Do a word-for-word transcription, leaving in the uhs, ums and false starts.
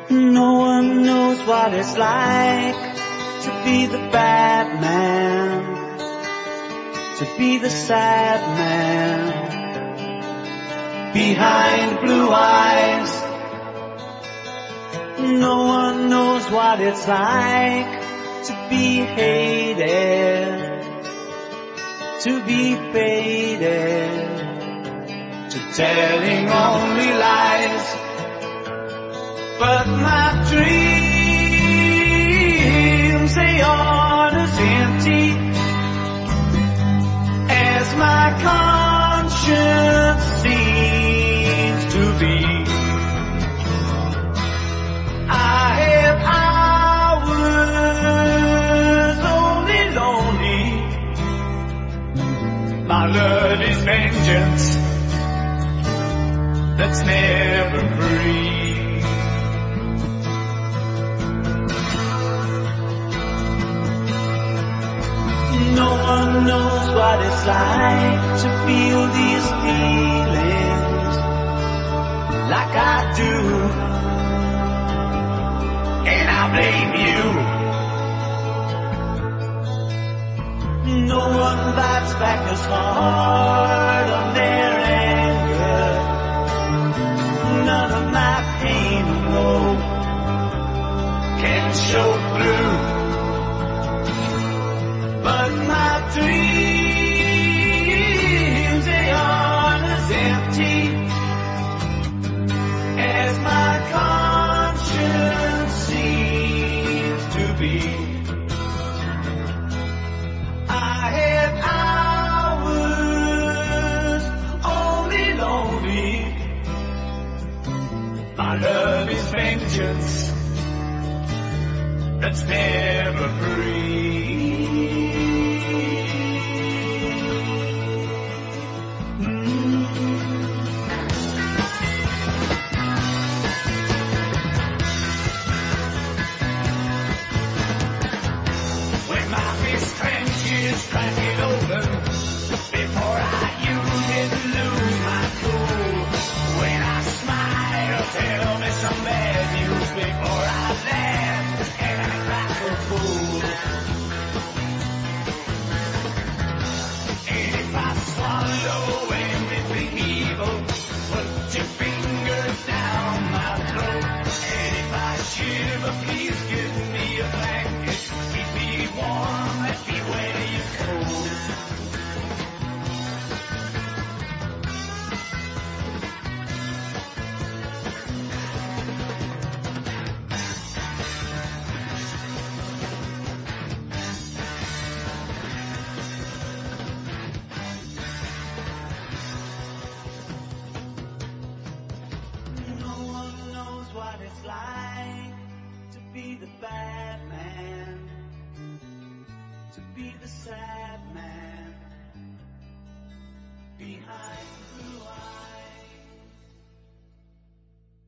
No one knows what it's like to be the bad man, to be the sad man behind blue eyes. No one knows what it's like to be hated, to be faded, to telling only lies. But my dreams, they aren't as empty as my conscience seems to be. I have hours only lonely. My love is vengeance that's never free. No one knows what it's like to feel these feelings like I do, and I blame you. No one bites back as hard on their anger. None of my pain or woe can show through. But my dreams, they aren't as empty as my conscience seems to be. I have hours only lonely. My love is vengeance that's never free. Crack it open before I use it and lose my cool. When I smile, tell me some bad news before I laugh and act like a fool. And if I swallow anything evil, put your fingers down my throat. And if I shiver, please give me a blanket, keep me warm, let me wear you cold. No one knows what it's like to be the bad man, to be the sad man behind blue eyes.